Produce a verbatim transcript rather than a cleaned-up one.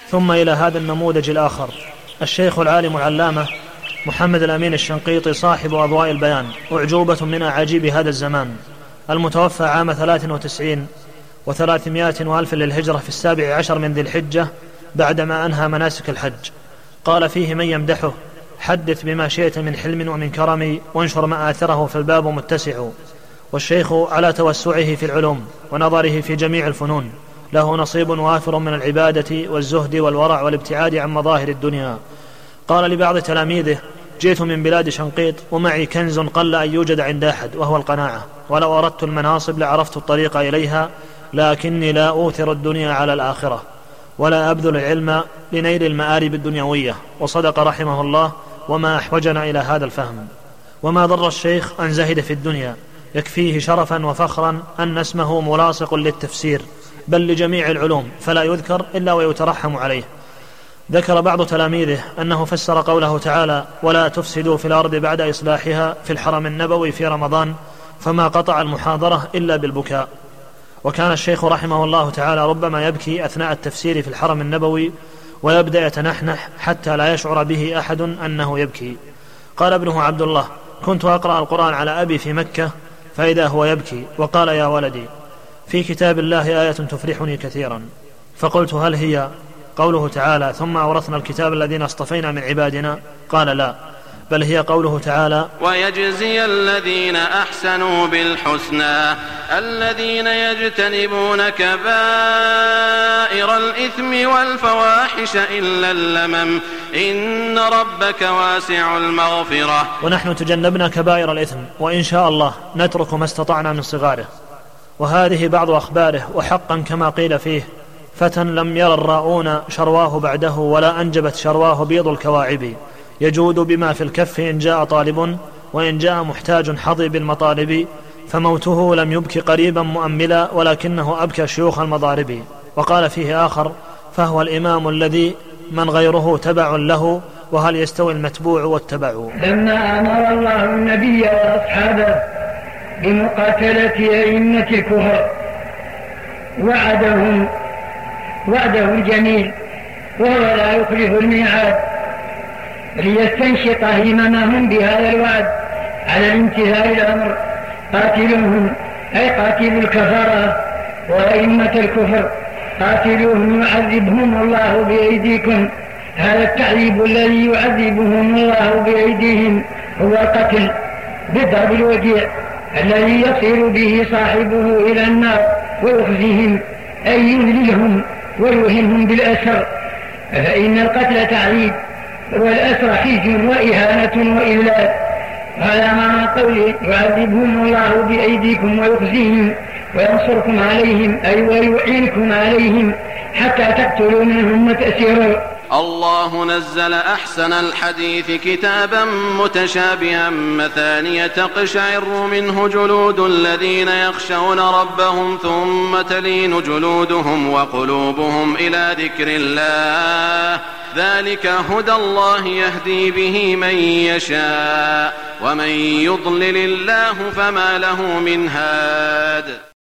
ثم إلى هذا النموذج الآخر. الشيخ العالم العلامة محمد الأمين الشنقيطي صاحب أضواء البيان، أعجوبة من أعاجيب هذا الزمان، المتوفى عام ثلاث وتسعين وثلاثمائة وألف للهجرة في السابع عشر من ذي الحجة بعدما أنهى مناسك الحج. قال فيه من يمدحه: حدث بما شئت من حلم ومن كرم، وانشر مآثره فالباب متسع. والشيخ على توسعه في العلوم ونظره في جميع الفنون له نصيب وافر من العبادة والزهد والورع والابتعاد عن مظاهر الدنيا. قال لبعض تلاميذه: جئت من بلاد شنقيط ومعي كنز قل أن يوجد عند أحد، وهو القناعة، ولو أردت المناصب لعرفت الطريق إليها، لكني لا أوثر الدنيا على الآخرة ولا أبذل العلم لنيل المآرب الدنيوية. وصدق رحمه الله، وما أحوجنا إلى هذا الفهم. وما ضر الشيخ أن زهد في الدنيا، يكفيه شرفا وفخرا أن اسمه ملاصق للتفسير بل لجميع العلوم، فلا يذكر إلا ويترحم عليه. ذكر بعض تلاميذه أنه فسر قوله تعالى: ولا تفسدوا في الأرض بعد إصلاحها في الحرم النبوي في رمضان، فما قطع المحاضرة إلا بالبكاء. وكان الشيخ رحمه الله تعالى ربما يبكي أثناء التفسير في الحرم النبوي ويبدأ يتنحنح حتى لا يشعر به أحد أنه يبكي. قال ابنه عبد الله: كنت أقرأ القرآن على أبي في مكة فإذا هو يبكي، وقال: يا ولدي، في كتاب الله آية تفرحني كثيرا. فقلت: هل هي؟ قوله تعالى: ثم أورثنا الكتاب الذين اصطفينا من عبادنا. قال: لا، بل هي قوله تعالى: ويجزي الذين أحسنوا بالحسنى الذين يجتنبون كبائر الإثم والفواحش إلا اللمم إن ربك واسع المغفرة. ونحن تجنبنا كبائر الإثم، وإن شاء الله نترك ما استطعنا من صغاره. وهذه بعض أخباره. وحقا كما قيل فيه: فتى لم ير الراؤون شرواه بعده، ولا أنجبت شرواه بيض الكواعب، يجود بما في الكف إن جاء طالب، وإن جاء محتاج حظي بالمطالب، فموته لم يبكي قريبا مؤملا، ولكنه أبكى شيوخ المضارب. وقال فيه آخر: فهو الإمام الذي من غيره تبع له، وهل يستوي المتبوع والتبع. لما أمر الله النبي وأصحابه بمقاتلة أئمة الكفر وعدهم وعده الجميل، وهو لا يخلف الميعاد، ليستنشط هممهم بهذا الوعد على الامتثال الأمر: قاتلوهم، أي قاتلوا الكفرة وأئمة الكفر، قاتلوهم يعذبهم الله بأيديكم. هذا التعذيب الذي يعذبهم الله بأيديهم هو القتل بالضرب الوجيع الذي يصير به صاحبه إلى النار ويخزيهم، أي يذللهم ويوهمهم بالأسر. فإن القتل تعذيب والأسر خزي وإهانة وإذلال. هذا معنى قوله: يعذبهم الله بأيديكم ويخزيهم وينصركم عليهم، أي ويعينكم عليهم حتى تقتلوا منهم وتأسروا. الله نزل أحسن الحديث كتابا متشابها مثانية تقشعر منه جلود الذين يخشون ربهم ثم تلين جلودهم وقلوبهم إلى ذكر الله، ذلك هدى الله يهدي به من يشاء، ومن يضلل الله فما له من هاد.